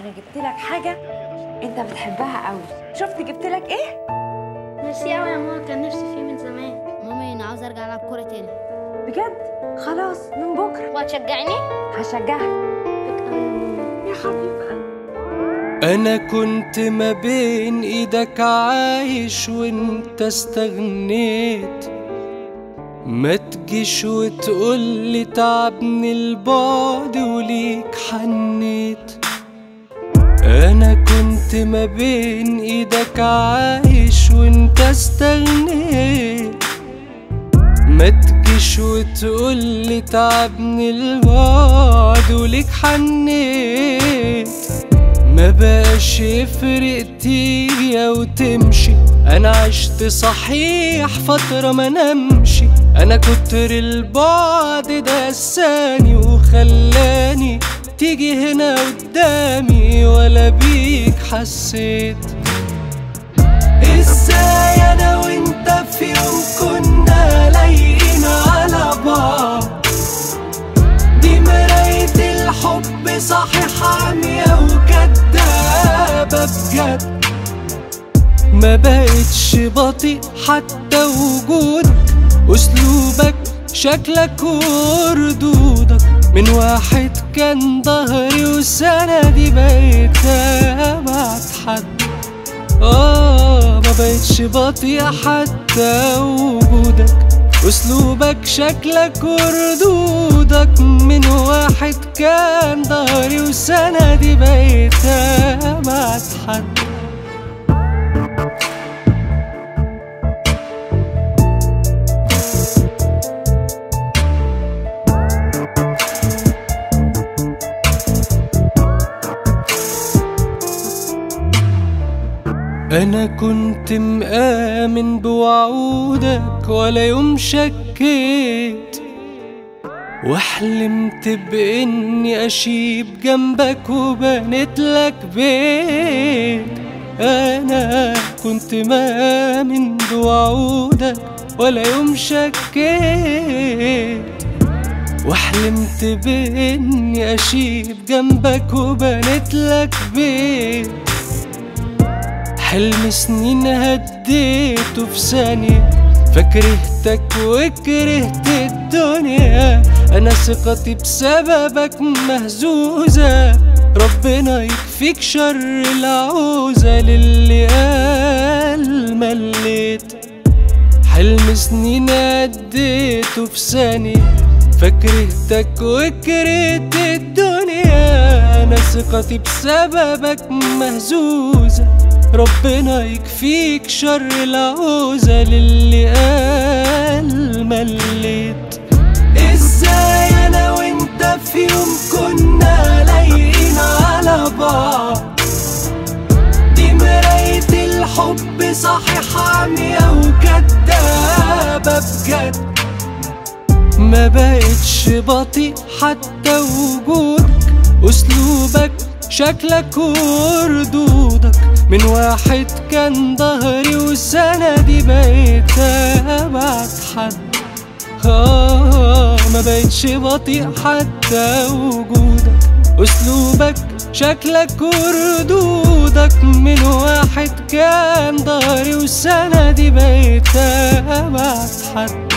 انا جبت لك حاجه انت بتحبها قوي. شفت جبت لك ايه؟ ميرسي قوي يا ماما، كان نفسي فيه من زمان. ماما انا عاوز ارجع العب كوره تاني. بجد؟ خلاص من بكره. وهتشجعني؟ هشجعك يا حبيبي. أنا كنت ما بين إيدك عايش وإنت استغنيت، ما تجيش وتقولي تعبني البعد وليك حنيت. أنا كنت ما بين إيدك عايش وإنت استغنيت، ما تجيش وتقولي تعبني البعد وليك حنيت. ما بقاش يفرق تيجي او تمشي، انا عشت صحيح فترة ما نمشي. انا كتر البعد ده قساني وخلاني تيجي هنا قدامي ولا بيك حسيت. ازاي انا وانت في يوم كنا لايقين على بعض؟ دي مراية الحب صحيح عميا وكدابة بجد. ما بقتش بطيء حتى وجودك، اسلوبك شكلك وردودك، من واحد كان ظهري وسندي بقيت ابعد حد. ما بقتش بطيء حتى وجودك، اسلوبك شكلك وردودك، من واحد كان ظهري وسندي بقيت ابعد حد. أنا كنت مآمن بوعودك ولا يوم شكيت، وحلمت بإني أشيب جنبك وبنيت لك بيت. أنا كنت مآمن بوعودك ولا يوم شكيت، وحلمت بإني أشيب جنبك وبنيت لك بيت. حلم سنين هديته في ثانية، فكرهتك وكرهت الدنيا. أنا ثقتي بسببك مهزوزة، ربنا يكفيك شر العوزة للي قال مليت. حلم سنين هديته في ثانية، فكرهتك وكرهت الدنيا. أنا ثقتي بسببك مهزوزة، ربنا يكفيك شر العوزة للي قال مليت. ازاي انا وانت في يوم كنا لايقين على بعض؟ دي مراية الحب صحيح عميا وكدابة بجد. ما بقتش بطيء حتى وجودك، اسلوبك شكلك وردودك، من واحد كان ظهري وسندي بقيت ابعد حد. ما بقتش بطيء حتى وجودك، اسلوبك شكلك وردودك، من واحد كان ظهري وسندي بقيت ابعد حد.